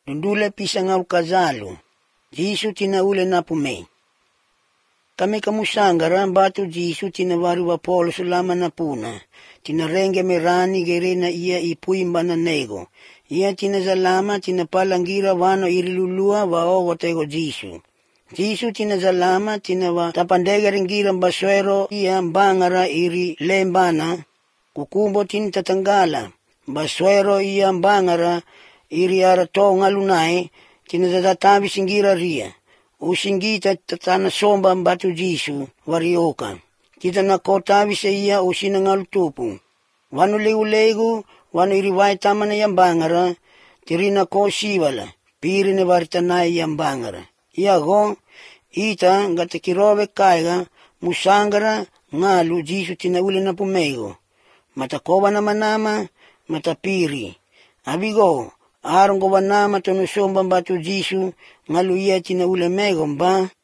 Ndule pisangau kazalo. Jisu tina ule napume. Kami kamusangara batu Jisu tina waru wapolo sulama napuna. Tina renge merani gerena ia ipuimba na nego. Ia tina zalama tina palangira wano irilulua wao watego Jisu. Jisu tina zalama tina wa tapandega ringira baswero ia mbangara iri lembana. Kukumbo tina tatangala. Baswero ia mbangara iri arato ngalunai tina zatatabi singira ria. Usingita tatana somba batu Jisu warioka. Kita nakotabi sa iya usinangal tupu. Wanu legu wanu iriwai tamana yambangara tirina ko siwala. Pirine waritanai yambangara. Iya go ita ngata kirobe kaiga musangara ngalu Jisu tina ule na pumego. Matakoba nama matapiri. Abigo arongo wanama tonu somba batu Jisu ngalu iya tina ule mego mba.